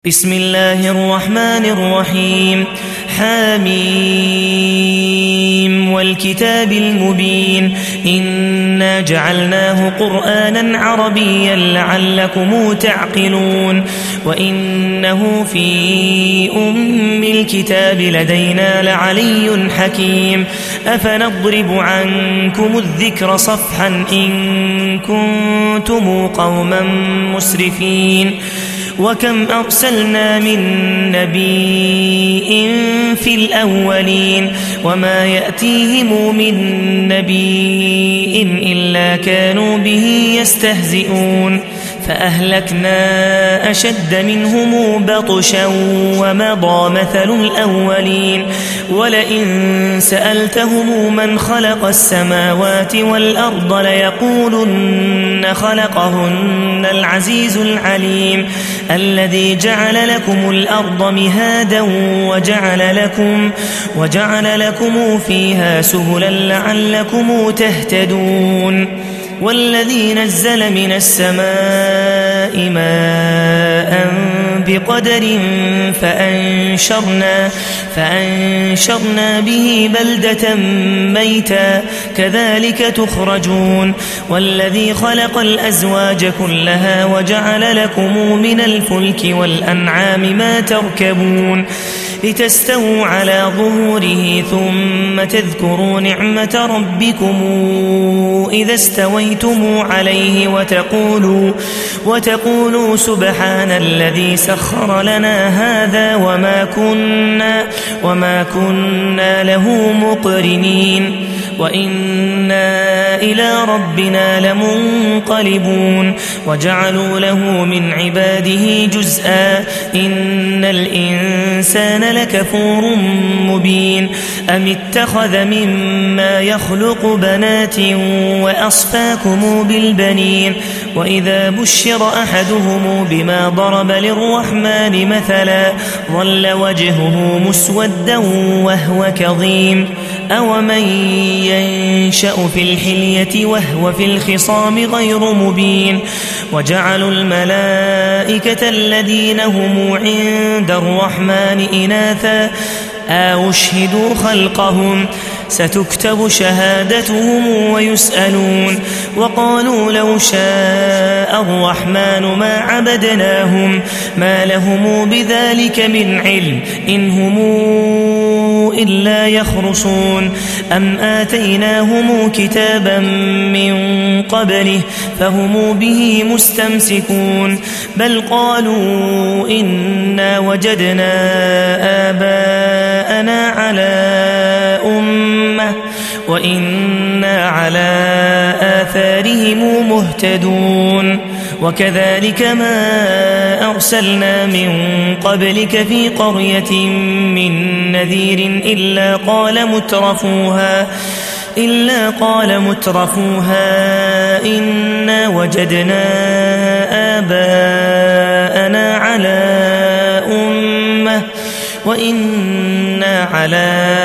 بسم الله الرحمن الرحيم حميم والكتاب المبين إنا جعلناه قرآنا عربيا لعلكم تعقلون وإنه في أم الكتاب لدينا لعلي حكيم أفنضرب عنكم الذكر صفحا إن كنتم قوما مسرفين وكم أرسلنا من نبي في الأولين وما يأتيهم من نبي إلا كانوا به يستهزئون فأهلكنا أشد منهم بطشا ومضى مثل الأولين ولئن سألتهم من خلق السماوات والأرض ليقولن خلقهن العزيز العليم الذي جعل لكم الأرض مهادا وجعل لكم فيها سبلا لعلكم تهتدون والذي نزل من السماء ماء بقدر فأنشرنا به بلدة ميتا كذلك تخرجون والذي خلق الأزواج كلها وجعل لكم من الفلك والأنعام ما تركبون لتستووا على ظهوره ثم تذكروا نعمة ربكم إذا استويتم عليه وتقولوا سبحان الذي سخر لنا هذا وما كنا له مقرنين وإنا إلى ربنا لمنقلبون وجعلوا له من عباده جزءا إن الإنسان لكفور مبين أم اتخذ مما يخلق بنات وأصفاكم بالبنين وإذا بشر أحدهم بما ضرب للرحمن مثلا ظل وجهه مسودا وهو كظيم أومن ينشأ في الحلية وهو في الخصام غير مبين وجعلوا الملائكة الذين هم عند الرحمن إناثا أشهدوا خلقهم ستكتب شهادتهم ويسألون وقالوا لو شاء الرحمن ما عبدناهم ما لهم بذلك من علم إن هم إلا يخرصون أم آتيناهم كتابا من قبله فهم به مستمسكون بل قالوا إنا وجدنا آباءنا على أمة وإنا على آثارهم مهتدون وكذلك ما أرسلنا من قبلك في قرية من نذير إلا قال مترفوها إنا وجدنا آباءنا على أمة وإنا على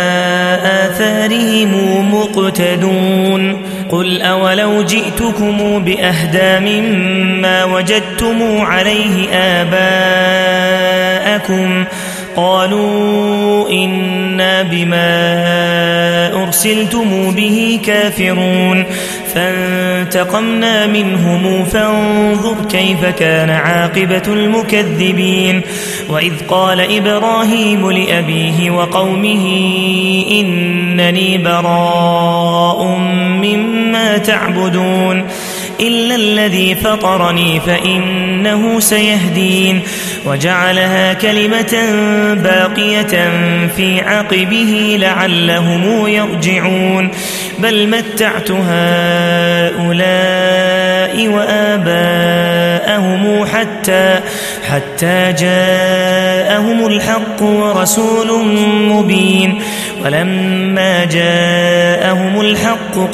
آثارهم مقتدون قل أولو جئتكم بأهدى مما وجدتم عليه آباءكم قالوا إنا بما أرسلتم به كافرون فانتقمنا منهم فانظر كيف كان عاقبة المكذبين وإذ قال إبراهيم لأبيه وقومه إنني براء مما تعبدون إلا الذي فطرني فإنه سيهدين وجعلها كلمة باقية في عقبه لعلهم يرجعون بل متعت هؤلاء وآباءهم حتى جاءهم الحق ورسول مبين ولما جاءهم الحق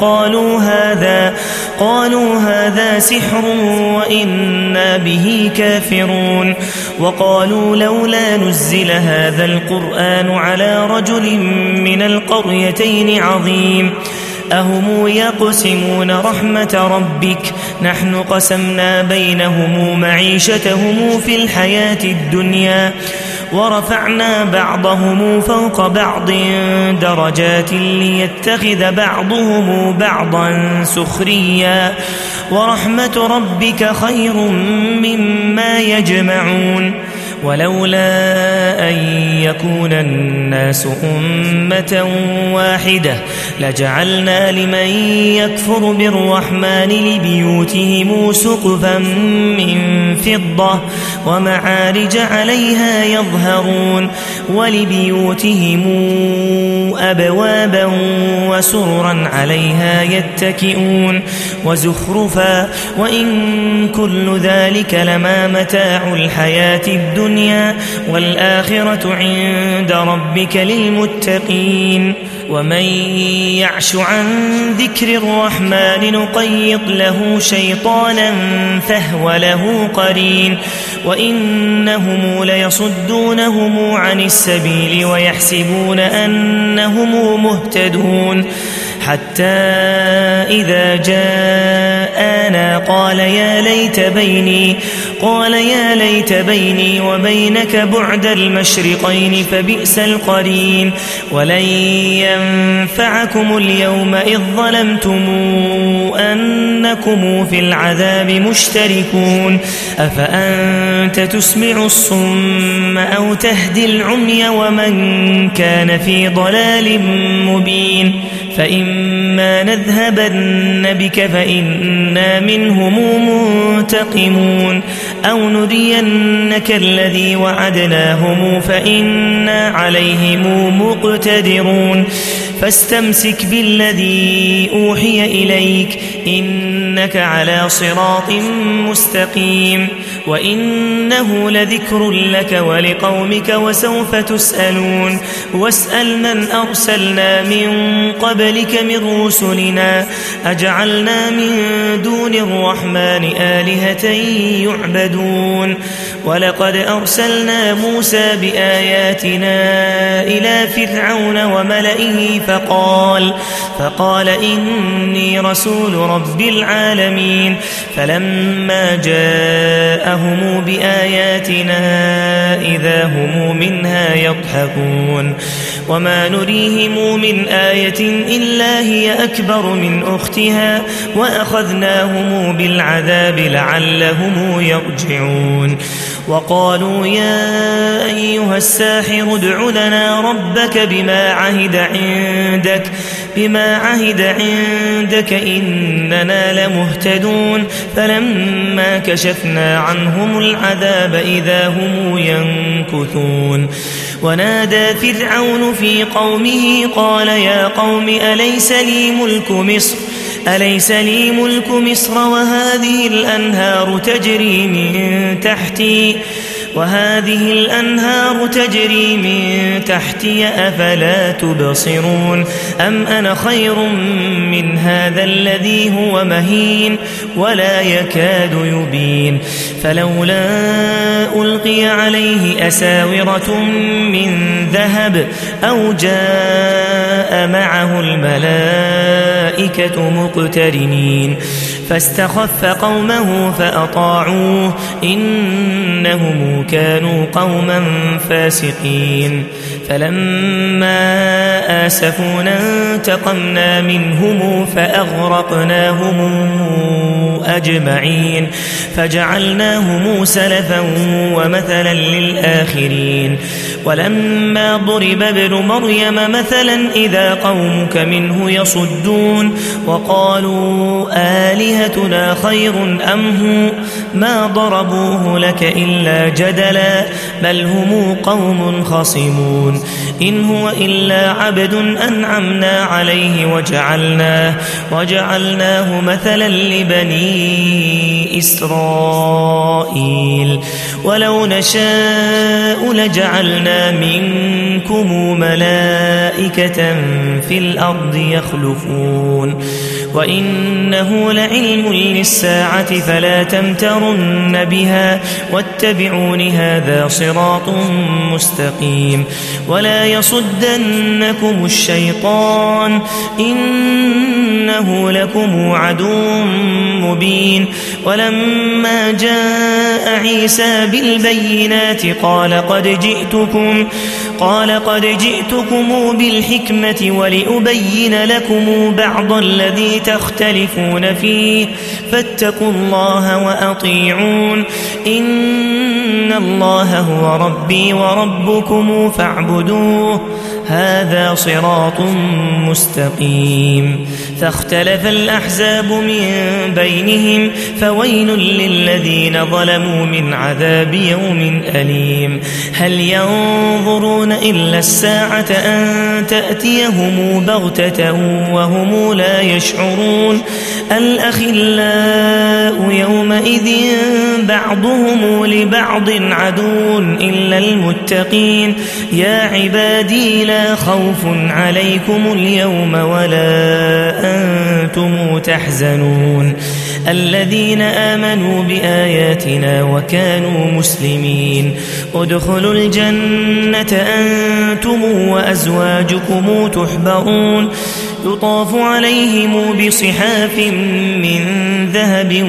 قالوا هذا سحر وإنا به كافرون وقالوا لولا نزل هذا القرآن على رجل من القريتين عظيم أهم يقسمون رحمة ربك نحن قسمنا بينهم معيشتهم في الحياة الدنيا ورفعنا بعضهم فوق بعض درجات ليتخذ بعضهم بعضا سخريا ورحمة ربك خير مما يجمعون ولولا أن يكون الناس أمة واحدة لجعلنا لمن يكفر بالرحمن لبيوتهم سقفا من فضة ومعارج عليها يظهرون ولبيوتهم أبوابا وسررا عليها يتكئون وزخرفا وإن كل ذلك لما متاع الحياة الدنيا والآخرة عند ربك للمتقين ومن يعش عن ذكر الرحمن نقيض له شيطانا فهو له قرين وإنهم ليصدونهم عن السبيل ويحسبون أنهم مهتدون حتى إذا جاءنا قال يا ليت بيني وبينك بعد المشرقين فبئس القرين ولن ينفعكم اليوم إذ ظلمتم أنكم في العذاب مشتركون أفأنت تسمع الصم أو تهدي العمي ومن كان في ضلال مبين فإما نذهبن بك فإنا منهم منتقمون أو نرينك الذي وعدناهم فإنا عليهم مقتدرون فاستمسك بالذي أوحي إليك إنك على صراط مستقيم وإنه لذكر لك ولقومك وسوف تسألون واسأل من أرسلنا من قبلك من رسلنا أجعلنا من دون الرحمن آلهة يعبدون ولقد أرسلنا موسى بآياتنا إلى فرعون وملئه فقال إني رسول رب العالمين فلما جاءهم بآياتنا إذا هم منها يضحكون وما نريهم من آية إلا هي أكبر من أختها وأخذناهم بالعذاب لعلهم يرجعون وقالوا يا أيها الساحر ادع لنا ربك بما عهد عندك إننا لمهتدون فلما كشفنا عنهم العذاب إذا هم ينكثون ونادى فرعون في قومه قال يا قوم أليس لي ملك مصر وهذه الأنهار تجري من تحتي أفلا تبصرون أم أنا خير من هذا الذي هو مهين ولا يكاد يبين فلولا ألقي عليه أساورة من ذهب أو جاء معه الملائكة مقترنين فاستخف قومه فأطاعوه إنهم كانوا قوما فاسقين فلما آسفونا انتقمنا منهم فأغرقناهم أجمعين فجعلناهم سلفا ومثلا للآخرين ولما ضرب ابن مريم مثلا إذا قومك منه يصدون وقالوا آلهتنا خير أم هو ما ضربوه لك إلا جدلا بل هم قوم خصمون إن هو إلا عبد أنعمنا عليه وجعلناه مثلا لبني إسرائيل ولو نشاء لجعلنا منكم ملائكة في الأرض يخلفون وإنه لعلم للساعة فلا تمترن بها واتبعون هذا صراط مستقيم ولا يصدنكم الشيطان إنه لكم عدو مبين ولما جاء عيسى بالبينات قال قد جئتكم بالحكمة ولأبين لكم بعض الذي تختلفون فيه فاتقوا الله وأطيعون إن الله هو ربي وربكم فاعبدوه هذا صراط مستقيم فاختلف الأحزاب من بينهم فويل للذين ظلموا من عذاب يوم أليم هل ينظرون إلا الساعة أن تأتيهم بغتة وهم لا يشعرون الأخلاء يومئذ بعضهم لبعض عدو إلا المتقين يا عبادي لا خوف عليكم اليوم ولا أنتم تحزنون الذين آمنوا بآياتنا وكانوا مسلمين ادخلوا الجنة أنتم وأزواجكم تحبرون يطاف عليهم بصحاف من ذهب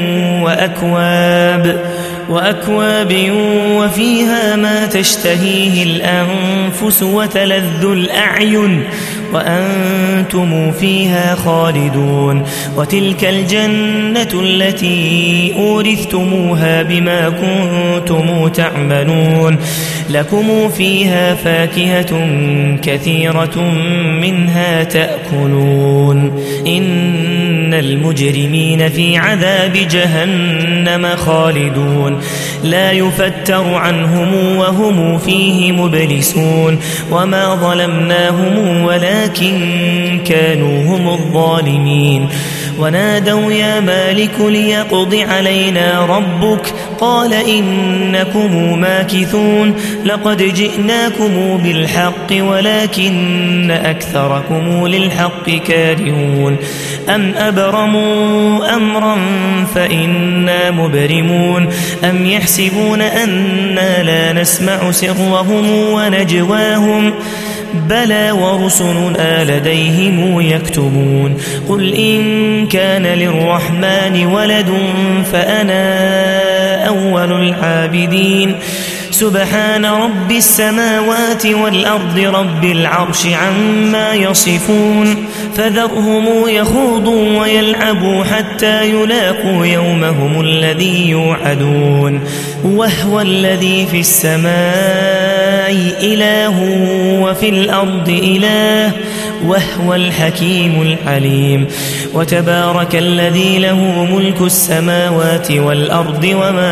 وأكواب وفيها ما تشتهيه الأنفس وتلذ الأعين وأنتم فيها خالدون وتلك الجنة التي أورثتموها بما كنتم تعملون لكم فيها فاكهة كثيرة منها تأكلون إن المجرمين في عذاب جهنم خالدون لا يفتر عنهم وهم فيه مبلسون وما ظلمناهم ولكن كانوا هم الظالمين ونادوا يا مالك ليقض علينا ربك قال إنكم ماكثون لقد جئناكم بالحق ولكن أكثركم للحق كارهون أم أبرموا أمرا فإنا مبرمون أم يحسبون أنا لا نسمع سرهم ونجواهم بلى ورسلنا لديهم يكتبون قل إن كان للرحمن ولد فأنا أول العابدين سبحان رب السماوات والأرض رب العرش عما يصفون فذرهم يخوضوا ويلعبوا حتى يلاقوا يومهم الذي يوعدون وهو الذي في السماء إله وفي الأرض إله وهو الحكيم العليم وتبارك الذي له ملك السماوات والأرض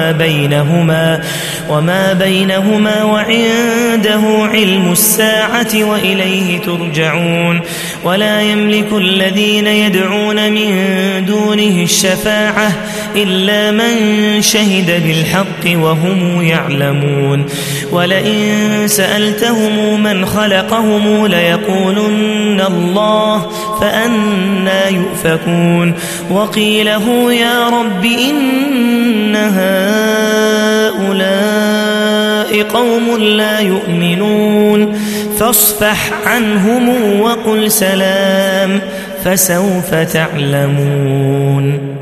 وما بينهما وعنده علم الساعة وإليه ترجعون ولا يملك الذين يدعون من دونه الشفاعة إلا من شهد بالحق وهم يعلمون ولئن سألتهم من خلقهم ليقولن الله فأنى يؤفكون وقيله يا رب إن هؤلاء قوم لا يؤمنون فاصفح عنهم وقل سلام فسوف تعلمون.